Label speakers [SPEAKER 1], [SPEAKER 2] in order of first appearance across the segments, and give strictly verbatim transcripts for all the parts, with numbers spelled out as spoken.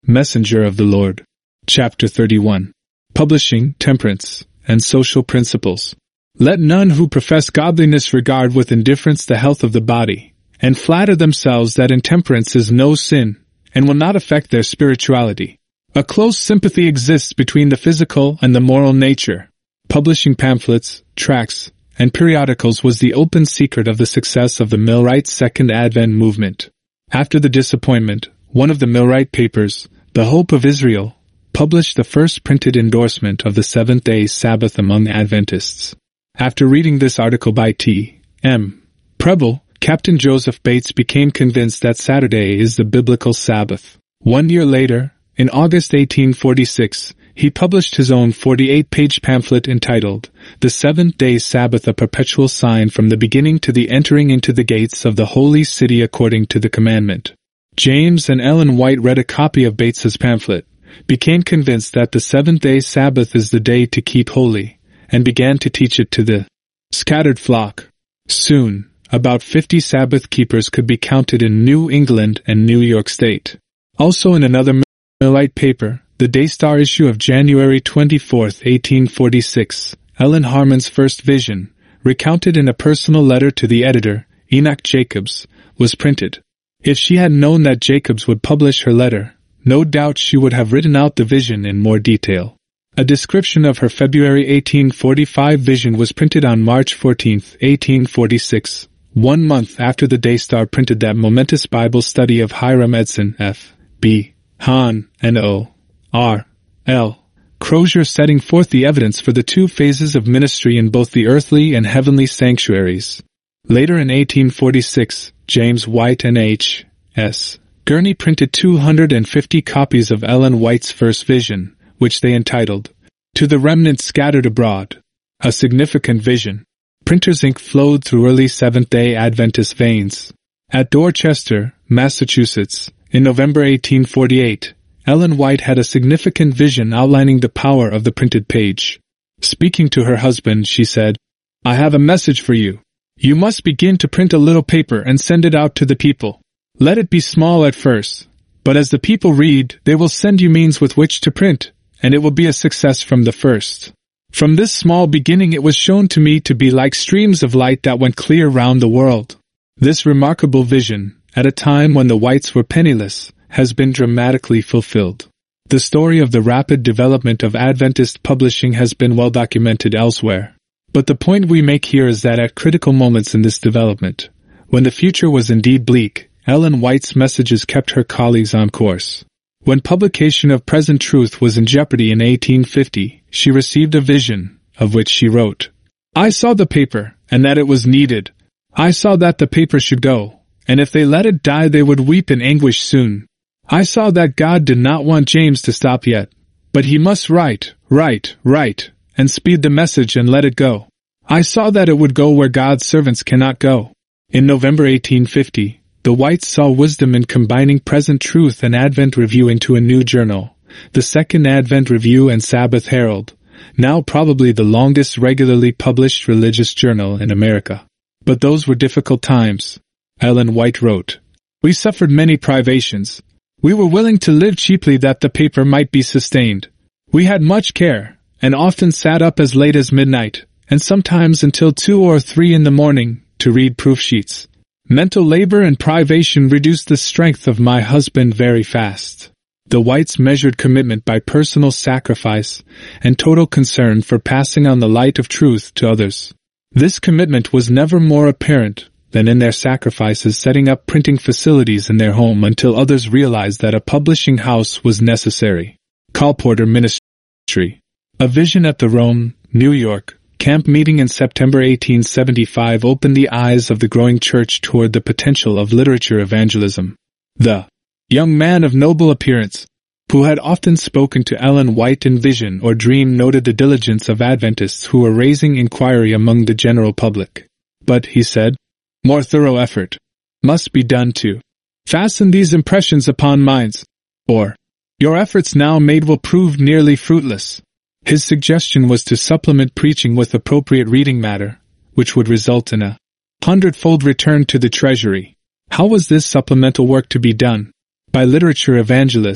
[SPEAKER 1] Messenger of the Lord. Chapter thirty-one. Publishing, Temperance, and Social Principles. Let none who profess godliness regard with indifference the health of the body, and flatter themselves that intemperance is no sin, and will not affect their spirituality. A close sympathy exists between the physical and the moral nature. Publishing pamphlets, tracts, and periodicals was the open secret of the success of the Millwright Second Advent movement. After the disappointment, one of the Millwright papers, The Hope of Israel, published the first printed endorsement of the seventh-day Sabbath among Adventists. After reading this article by T M Preble, Captain Joseph Bates became convinced that Saturday is the biblical Sabbath. One year later, in August eighteen forty-six, he published his own forty-eight page pamphlet entitled, The Seventh-Day Sabbath, a Perpetual Sign from the Beginning to the Entering into the Gates of the Holy City According to the Commandment. James and Ellen White read a copy of Bates's pamphlet, became convinced that the seventh-day Sabbath is the day to keep holy, and began to teach it to the scattered flock. Soon, about fifty Sabbath keepers could be counted in New England and New York State. Also in another Millwright paper, the Daystar issue of January twenty-fourth, eighteen forty-six, Ellen Harmon's first vision, recounted in a personal letter to the editor, Enoch Jacobs, was printed. If she had known that Jacobs would publish her letter, no doubt she would have written out the vision in more detail. A description of her February eighteen forty-five vision was printed on March fourteenth, eighteen forty-six, one month after the Daystar printed that momentous Bible study of Hiram Edson, F. B. Hahn, and O. R. L. Crozier, setting forth the evidence for the two phases of ministry in both the earthly and heavenly sanctuaries. Later in eighteen forty-six, James White and H. S. Gurney printed two hundred fifty copies of Ellen White's first vision, which they entitled, To the Remnant Scattered Abroad, a Significant Vision. Printer's ink flowed through early Seventh-day Adventist veins. At Dorchester, Massachusetts, in November eighteen forty-eight, Ellen White had a significant vision outlining the power of the printed page. Speaking to her husband, she said, I have a message for you. You must begin to print a little paper and send it out to the people. Let it be small at first, but as the people read, they will send you means with which to print, and it will be a success from the first. From this small beginning it was shown to me to be like streams of light that went clear round the world. This remarkable vision, at a time when the Whites were penniless, has been dramatically fulfilled. The story of the rapid development of Adventist publishing has been well documented elsewhere. But the point we make here is that at critical moments in this development, when the future was indeed bleak, Ellen White's messages kept her colleagues on course. When publication of Present Truth was in jeopardy in eighteen fifty, she received a vision, of which she wrote, I saw the paper, and that it was needed. I saw that the paper should go, and if they let it die they would weep in anguish soon. I saw that God did not want James to stop yet, but he must write, write, write, and speed the message and let it go. I saw that it would go where God's servants cannot go. In November eighteen fifty, the Whites saw wisdom in combining Present Truth and Advent Review into a new journal, the Second Advent Review and Sabbath Herald, now probably the longest regularly published religious journal in America. But those were difficult times. Ellen White wrote, We suffered many privations. We were willing to live cheaply that the paper might be sustained. We had much care, and often sat up as late as midnight, and sometimes until two or three in the morning, to read proof sheets. Mental labor and privation reduced the strength of my husband very fast. The Whites measured commitment by personal sacrifice and total concern for passing on the light of truth to others. This commitment was never more apparent than in their sacrifices setting up printing facilities in their home until others realized that a publishing house was necessary. Colporteur Ministry. A vision at the Rome, New York, camp meeting in September eighteen seventy-five opened the eyes of the growing church toward the potential of literature evangelism. The young man of noble appearance, who had often spoken to Ellen White in vision or dream, noted the diligence of Adventists who were raising inquiry among the general public. But, he said, more thorough effort must be done to fasten these impressions upon minds, or your efforts now made will prove nearly fruitless. His suggestion was to supplement preaching with appropriate reading matter, which would result in a hundredfold return to the treasury. How was this supplemental work to be done? By literature evangelists,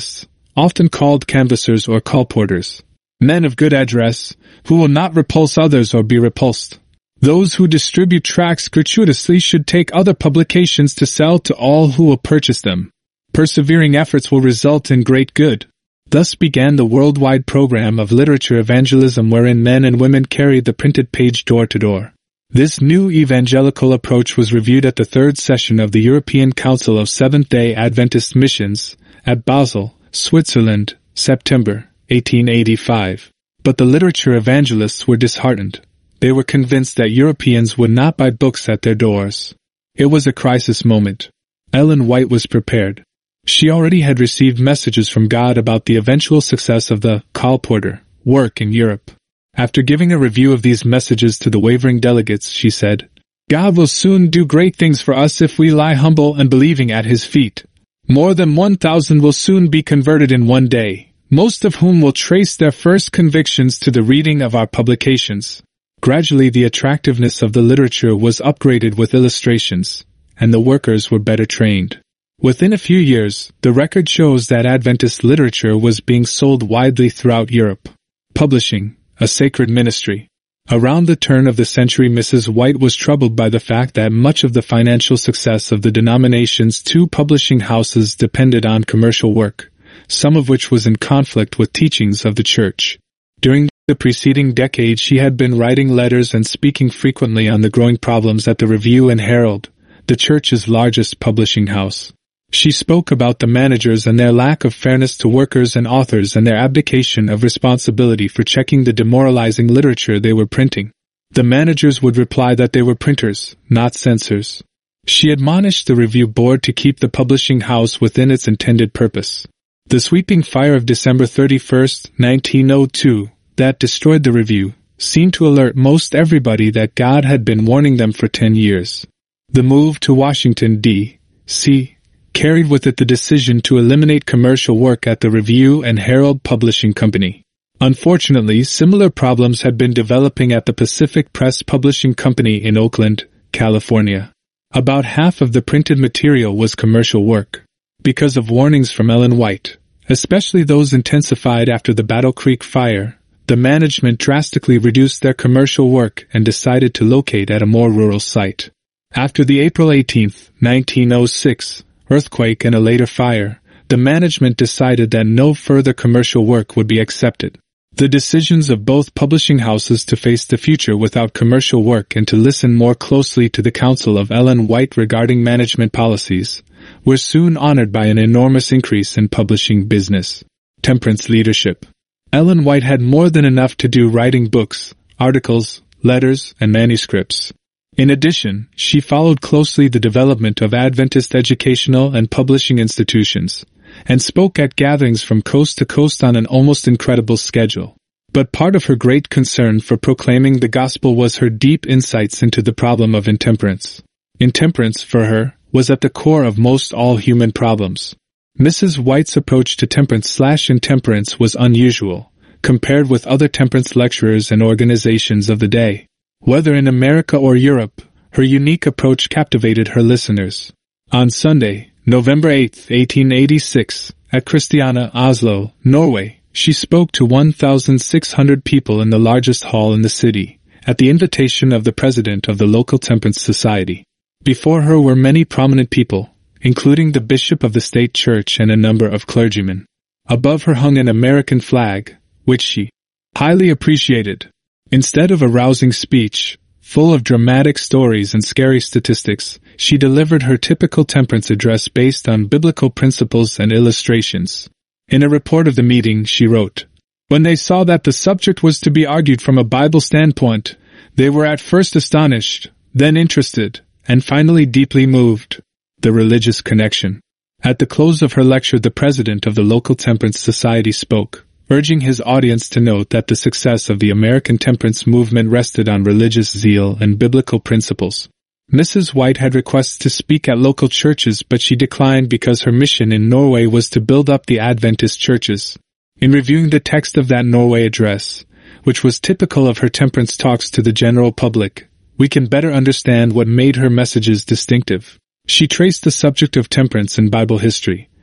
[SPEAKER 1] often called canvassers or colporteurs. Men of good address, who will not repulse others or be repulsed. Those who distribute tracts gratuitously should take other publications to sell to all who will purchase them. Persevering efforts will result in great good. Thus began the worldwide program of literature evangelism wherein men and women carried the printed page door to door. This new evangelical approach was reviewed at the third session of the European Council of Seventh-day Adventist Missions at Basel, Switzerland, September eighteen eighty-five. But the literature evangelists were disheartened. They were convinced that Europeans would not buy books at their doors. It was a crisis moment. Ellen White was prepared. She already had received messages from God about the eventual success of the colporteur work in Europe. After giving a review of these messages to the wavering delegates, she said, "God will soon do great things for us if we lie humble and believing at His feet. More than one thousand will soon be converted in one day, most of whom will trace their first convictions to the reading of our publications." Gradually the attractiveness of the literature was upgraded with illustrations, and the workers were better trained. Within a few years, the record shows that Adventist literature was being sold widely throughout Europe. Publishing, a sacred ministry. Around the turn of the century, Missus White was troubled by the fact that much of the financial success of the denomination's two publishing houses depended on commercial work, some of which was in conflict with teachings of the Church. During the preceding decade, she had been writing letters and speaking frequently on the growing problems at the Review and Herald, the Church's largest publishing house. She spoke about the managers and their lack of fairness to workers and authors and their abdication of responsibility for checking the demoralizing literature they were printing. The managers would reply that they were printers, not censors. She admonished the Review Board to keep the publishing house within its intended purpose. The sweeping fire of December thirty-first, nineteen oh two, that destroyed the Review, seemed to alert most everybody that God had been warning them for ten years. The move to Washington, D C carried with it the decision to eliminate commercial work at the Review and Herald Publishing Company. Unfortunately, similar problems had been developing at the Pacific Press Publishing Company in Oakland, California. About half of the printed material was commercial work. Because of warnings from Ellen White, especially those intensified after the Battle Creek fire, the management drastically reduced their commercial work and decided to locate at a more rural site. After the April eighteenth, nineteen oh six, earthquake and a later fire, the management decided that no further commercial work would be accepted. The decisions of both publishing houses to face the future without commercial work and to listen more closely to the counsel of Ellen White regarding management policies were soon honored by an enormous increase in publishing business. Temperance leadership. Ellen White had more than enough to do writing books, articles, letters, and manuscripts. In addition, she followed closely the development of Adventist educational and publishing institutions, and spoke at gatherings from coast to coast on an almost incredible schedule. But part of her great concern for proclaiming the gospel was her deep insights into the problem of intemperance. Intemperance, for her, was at the core of most all human problems. Missus White's approach to temperance slash intemperance was unusual, compared with other temperance lecturers and organizations of the day. Whether in America or Europe, her unique approach captivated her listeners. On Sunday, November eighth, eighteen eighty-six, at Christiania, Oslo, Norway, she spoke to one thousand six hundred people in the largest hall in the city, at the invitation of the president of the local temperance society. Before her were many prominent people, including the bishop of the state church and a number of clergymen. Above her hung an American flag, which she highly appreciated. Instead of a rousing speech, full of dramatic stories and scary statistics, she delivered her typical temperance address based on biblical principles and illustrations. In a report of the meeting, she wrote, "When they saw that the subject was to be argued from a Bible standpoint, they were at first astonished, then interested, and finally deeply moved." The religious connection. At the close of her lecture, the president of the local temperance society spoke, urging his audience to note that the success of the American temperance movement rested on religious zeal and biblical principles. Missus White had requests to speak at local churches, but she declined because her mission in Norway was to build up the Adventist churches. In reviewing the text of that Norway address, which was typical of her temperance talks to the general public, we can better understand what made her messages distinctive. She traced the subject of temperance in Bible history,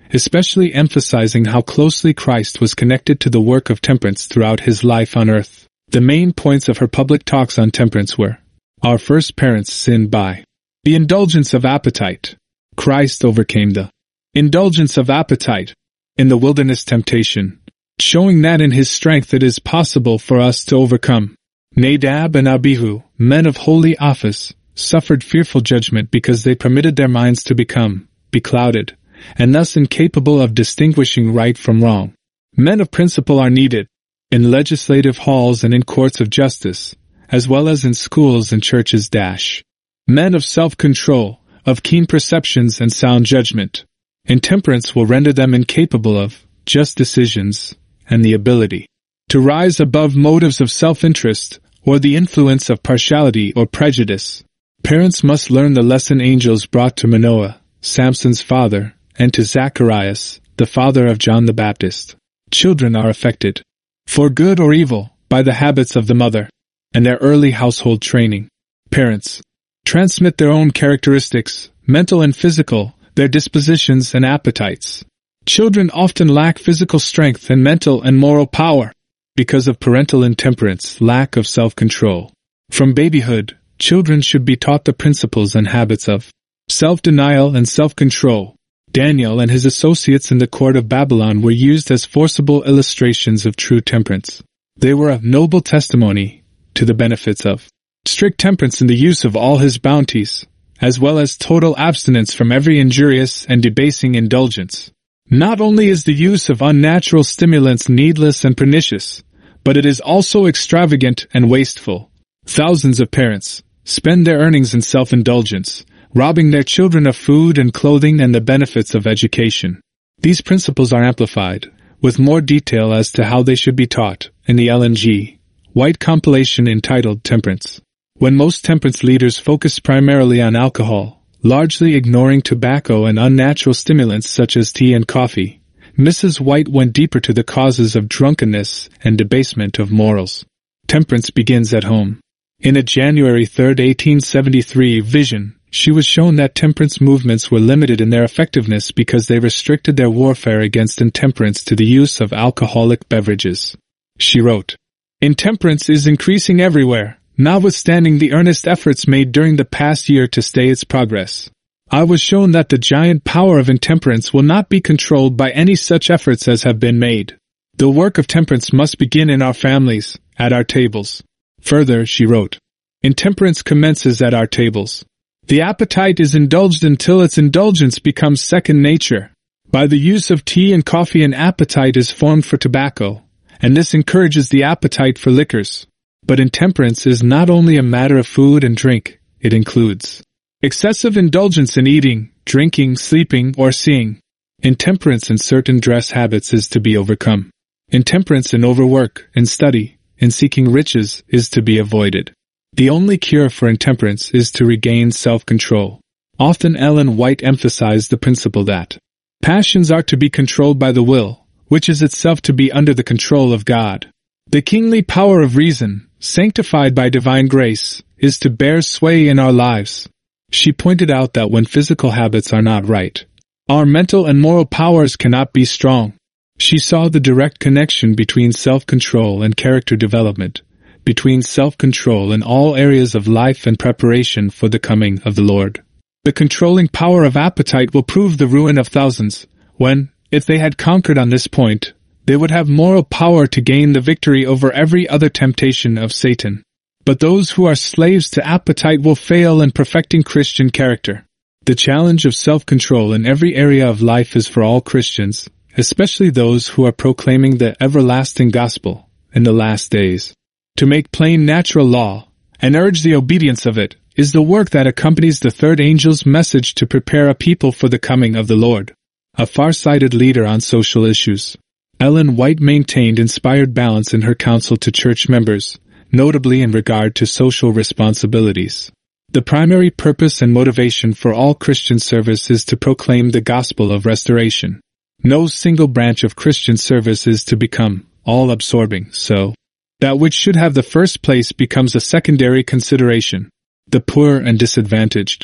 [SPEAKER 1] especially emphasizing how closely Christ was connected to the work of temperance throughout his life on earth. The main points of her public talks on temperance were: our first parents sinned by the indulgence of appetite. Christ overcame the indulgence of appetite in the wilderness temptation, showing that in his strength it is possible for us to overcome. Nadab and Abihu, men of holy office, suffered fearful judgment because they permitted their minds to become beclouded, and thus incapable of distinguishing right from wrong. Men of principle are needed in legislative halls and in courts of justice, as well as in schools and churches. Dash. Men of self-control, of keen perceptions and sound judgment. Intemperance will render them incapable of just decisions and the ability to rise above motives of self-interest or the influence of partiality or prejudice. Parents must learn the lesson angels brought to Manoah, Samson's father, and to Zacharias, the father of John the Baptist. Children are affected, for good or evil, by the habits of the mother and their early household training. Parents transmit their own characteristics, mental and physical, their dispositions and appetites. Children often lack physical strength and mental and moral power because of parental intemperance, lack of self-control. From babyhood, children should be taught the principles and habits of self-denial and self-control. Daniel and his associates in the court of Babylon were used as forcible illustrations of true temperance. They were a noble testimony to the benefits of strict temperance in the use of all his bounties, as well as total abstinence from every injurious and debasing indulgence. Not only is the use of unnatural stimulants needless and pernicious, but it is also extravagant and wasteful. Thousands of parents spend their earnings in self-indulgence, robbing their children of food and clothing and the benefits of education. These principles are amplified, with more detail as to how they should be taught, in the Ellen G. White compilation entitled Temperance. When most temperance leaders focus primarily on alcohol, largely ignoring tobacco and unnatural stimulants such as tea and coffee, Missus White went deeper to the causes of drunkenness and debasement of morals. Temperance begins at home. In a January third, eighteen seventy-three vision, she was shown that temperance movements were limited in their effectiveness because they restricted their warfare against intemperance to the use of alcoholic beverages. She wrote, "Intemperance is increasing everywhere, notwithstanding the earnest efforts made during the past year to stay its progress. I was shown that the giant power of intemperance will not be controlled by any such efforts as have been made. The work of temperance must begin in our families, at our tables." Further, she wrote, "Intemperance commences at our tables. The appetite is indulged until its indulgence becomes second nature. By the use of tea and coffee an appetite is formed for tobacco, and this encourages the appetite for liquors. But intemperance is not only a matter of food and drink, it includes excessive indulgence in eating, drinking, sleeping, or seeing. Intemperance in certain dress habits is to be overcome. Intemperance in overwork, in study, in seeking riches is to be avoided. The only cure for intemperance is to regain self-control." Often Ellen White emphasized the principle that passions are to be controlled by the will, which is itself to be under the control of God. The kingly power of reason, sanctified by divine grace, is to bear sway in our lives. She pointed out that when physical habits are not right, our mental and moral powers cannot be strong. She saw the direct connection between self-control and character development, between self-control in all areas of life and preparation for the coming of the Lord. The controlling power of appetite will prove the ruin of thousands, when, if they had conquered on this point, they would have moral power to gain the victory over every other temptation of Satan. But those who are slaves to appetite will fail in perfecting Christian character. The challenge of self-control in every area of life is for all Christians, especially those who are proclaiming the everlasting gospel in the last days. To make plain natural law, and urge the obedience of it, is the work that accompanies the third angel's message to prepare a people for the coming of the Lord. A far-sighted leader on social issues, Ellen White maintained inspired balance in her counsel to church members, notably in regard to social responsibilities. The primary purpose and motivation for all Christian service is to proclaim the gospel of restoration. No single branch of Christian service is to become all-absorbing, so that which should have the first place becomes a secondary consideration. The poor and disadvantaged,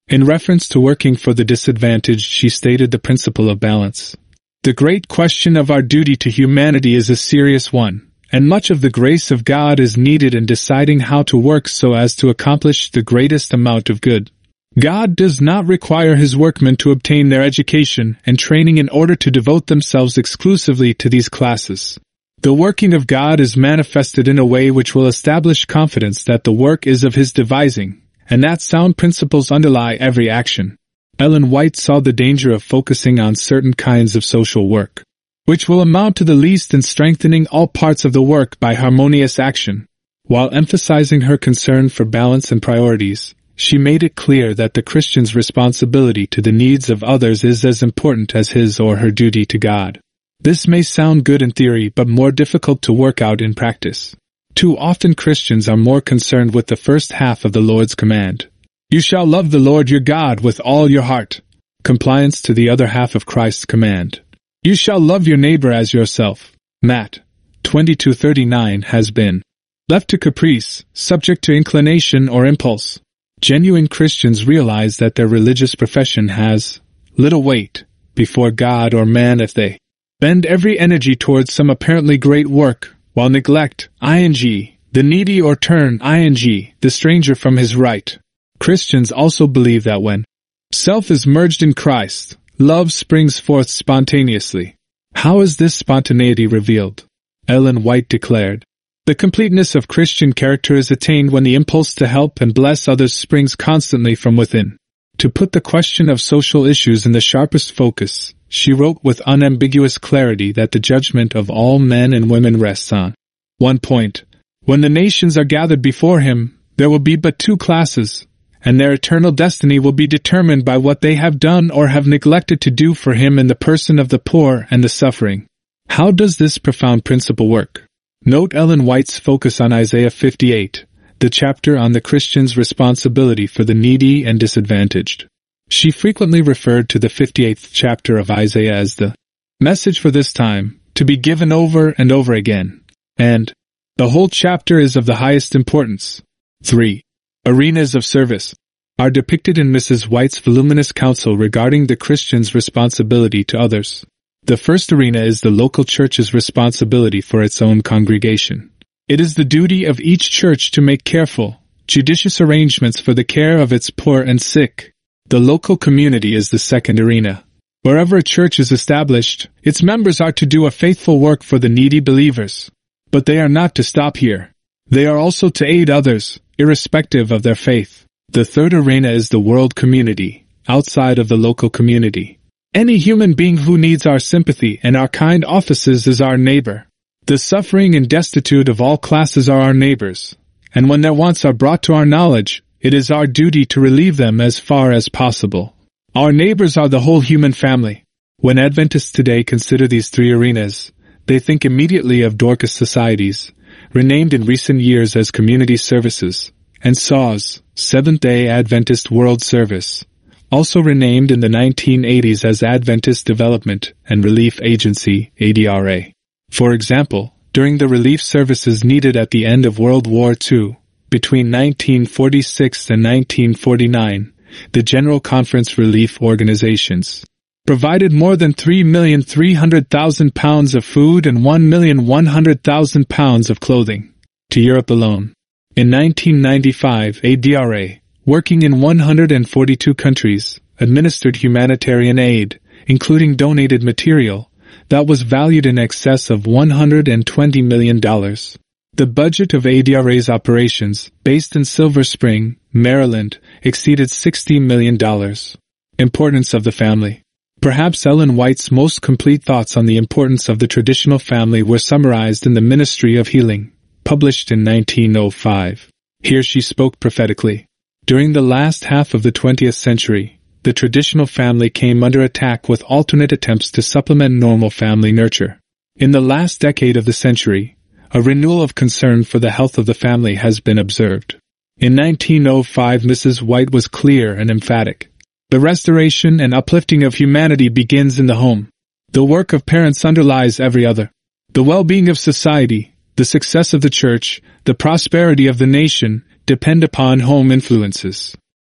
[SPEAKER 1] In reference to working for the disadvantaged, she stated the principle of balance. The great question of our duty to humanity is a serious one, and much of the grace of God is needed in deciding how to work so as to accomplish the greatest amount of good. God does not require His workmen to obtain their education and training in order to devote themselves exclusively to these classes. The working of God is manifested in a way which will establish confidence that the work is of His devising, and that sound principles underlie every action. Ellen White saw the danger of focusing on certain kinds of social work, which will amount to the least in strengthening all parts of the work by harmonious action. While emphasizing her concern for balance and priorities, she made it clear that the Christian's responsibility to the needs of others is as important as his or her duty to God. This may sound good in theory but more difficult to work out in practice. Too often Christians are more concerned with the first half of the Lord's command. You shall love the Lord your God with all your heart. Compliance to the other half of Christ's command. You shall love your neighbor as yourself. Matt twenty-two thirty-nine has been left to caprice, subject to inclination or impulse. Genuine Christians realize that their religious profession has little weight before God or man if they bend every energy towards some apparently great work, while neglect ing the needy or turn ing the stranger from his right. Christians also believe that when self is merged in Christ, love springs forth spontaneously. How is this spontaneity revealed? Ellen White declared, the completeness of Christian character is attained when the impulse to help and bless others springs constantly from within. To put the question of social issues in the sharpest focus, she wrote with unambiguous clarity that the judgment of all men and women rests on one point. When the nations are gathered before Him, there will be but two classes, and their eternal destiny will be determined by what they have done or have neglected to do for Him in the person of the poor and the suffering. How does this profound principle work? Note Ellen White's focus on Isaiah fifty-eight, the chapter on the Christian's responsibility for the needy and disadvantaged. She frequently referred to the fifty-eighth chapter of Isaiah as the message for this time, to be given over and over again, and the whole chapter is of the highest importance. three. Arenas of service are depicted in Missus White's voluminous counsel regarding the Christian's responsibility to others. The first arena is the local church's responsibility for its own congregation. It is the duty of each church to make careful, judicious arrangements for the care of its poor and sick. The local community is the second arena. Wherever a church is established, its members are to do a faithful work for the needy believers. But they are not to stop here. They are also to aid others, irrespective of their faith. The third arena is the world community, outside of the local community. Any human being who needs our sympathy and our kind offices is our neighbor. The suffering and destitute of all classes are our neighbors, and when their wants are brought to our knowledge, it is our duty to relieve them as far as possible. Our neighbors are the whole human family. When Adventists today consider these three arenas, they think immediately of Dorcas societies, renamed in recent years as Community Services, and S AWs, Seventh-day Adventist World Service, also renamed in the nineteen eighties as Adventist Development and Relief Agency, A D R A. For example, during the relief services needed at the end of World War Two, between nineteen forty-six and nineteen forty-nine, the General Conference Relief Organizations provided more than three million three hundred thousand pounds of food and one million one hundred thousand pounds of clothing to Europe alone. In nineteen ninety-five, A D R A, working in one hundred forty-two countries, administered humanitarian aid, including donated material, that was valued in excess of one hundred twenty million dollars. The budget of A D R A's operations, based in Silver Spring, Maryland, exceeded sixty million dollars. Importance of the family. Perhaps Ellen White's most complete thoughts on the importance of the traditional family were summarized in The Ministry of Healing, published in nineteen oh five. Here she spoke prophetically. During the last half of the twentieth century, the traditional family came under attack with alternate attempts to supplement normal family nurture. In the last decade of the century, a renewal of concern for the health of the family has been observed. In nineteen oh five, Missus White was clear and emphatic. The restoration and uplifting of humanity begins in the home. The work of parents underlies every other. The well-being of society, the success of the church, the prosperity of the nation, depend upon home influences.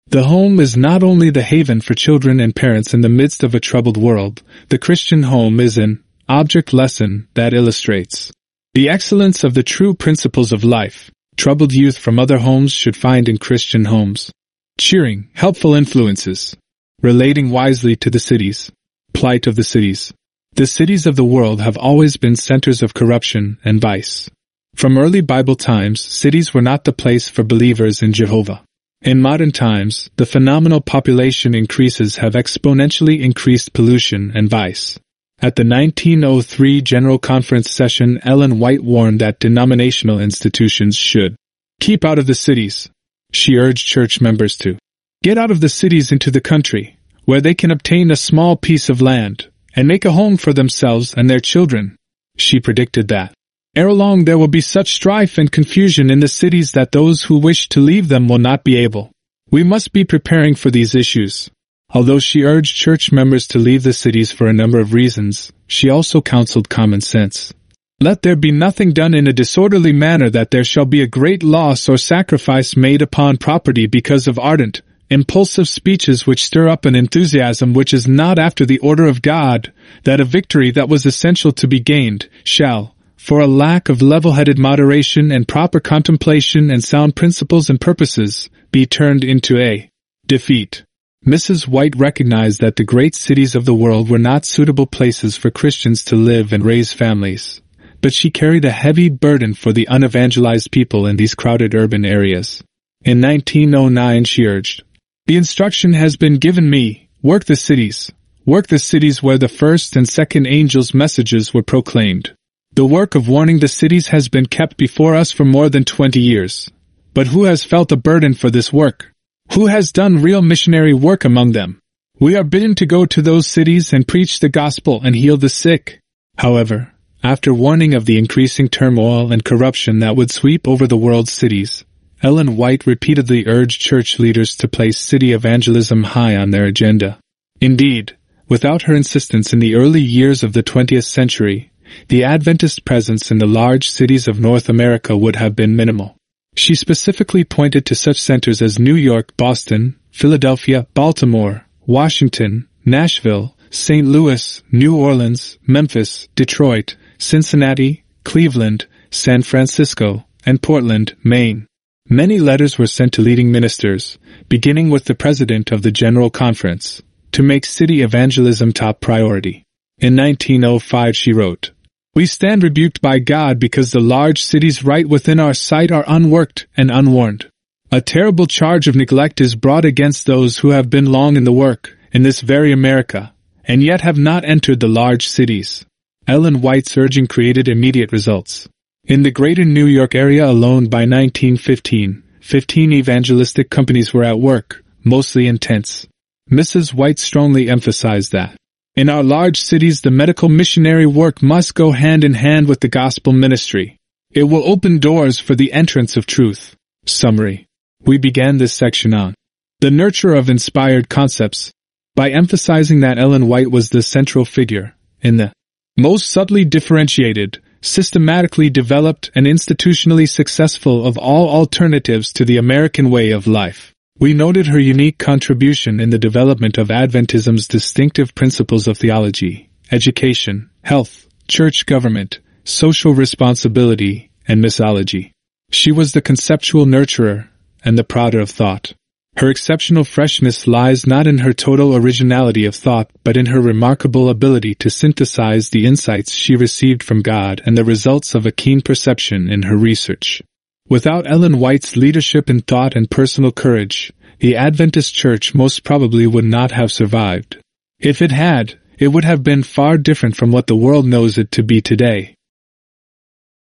[SPEAKER 1] The home is not only the haven for children and parents in the midst of a troubled world, the Christian home is an object lesson that illustrates the excellence of the true principles of life. Troubled youth from other homes should find in Christian homes cheering, helpful influences, relating wisely to the cities. Plight of the cities. The cities of the world have always been centers of corruption and vice. From early Bible times, cities were not the place for believers in Jehovah. In modern times, the phenomenal population increases have exponentially increased pollution and vice. At the nineteen oh three General Conference session, Ellen White warned that denominational institutions should keep out of the cities. She urged church members to get out of the cities into the country, where they can obtain a small piece of land and make a home for themselves and their children. She predicted that ere long there will be such strife and confusion in the cities that those who wish to leave them will not be able. We must be preparing for these issues. Although she urged church members to leave the cities for a number of reasons, she also counseled common sense. Let there be nothing done in a disorderly manner that there shall be a great loss or sacrifice made upon property because of ardent, impulsive speeches which stir up an enthusiasm which is not after the order of God, that a victory that was essential to be gained shall, for a lack of level-headed moderation and proper contemplation and sound principles and purposes, be turned into a defeat. Missus White recognized that the great cities of the world were not suitable places for Christians to live and raise families, but she carried a heavy burden for the unevangelized people in these crowded urban areas. In nineteen oh nine she urged, "The instruction has been given me, work the cities, work the cities where the first and second angels' messages were proclaimed. The work of warning the cities has been kept before us for more than twenty years. But who has felt a burden for this work? Who has done real missionary work among them? We are bidden to go to those cities and preach the gospel and heal the sick." However, after warning of the increasing turmoil and corruption that would sweep over the world's cities, Ellen White repeatedly urged church leaders to place city evangelism high on their agenda. Indeed, without her insistence in the early years of the twentieth century, the Adventist presence in the large cities of North America would have been minimal. She specifically pointed to such centers as New York, Boston, Philadelphia, Baltimore, Washington, Nashville, Saint Louis, New Orleans, Memphis, Detroit, Cincinnati, Cleveland, San Francisco, and Portland, Maine. Many letters were sent to leading ministers, beginning with the president of the General Conference, to make city evangelism top priority. In nineteen oh five she wrote, "We stand rebuked by God because the large cities right within our sight are unworked and unwarned. A terrible charge of neglect is brought against those who have been long in the work, in this very America, and yet have not entered the large cities." Ellen White's urging created immediate results. In the greater New York area alone by nineteen fifteen, fifteen evangelistic companies were at work, mostly in tents. Missus White strongly emphasized that in our large cities the medical missionary work must go hand in hand with the gospel ministry. It will open doors for the entrance of truth. Summary. We began this section on the nurture of inspired concepts by emphasizing that Ellen White was the central figure in the most subtly differentiated, systematically developed, and institutionally successful of all alternatives to the American way of life. We noted her unique contribution in the development of Adventism's distinctive principles of theology, education, health, church government, social responsibility, and missiology. She was the conceptual nurturer and the prodder of thought. Her exceptional freshness lies not in her total originality of thought, but in her remarkable ability to synthesize the insights she received from God and the results of a keen perception in her research. Without Ellen White's leadership in thought and personal courage, the Adventist Church most probably would not have survived. If it had, it would have been far different from what the world knows it to be today.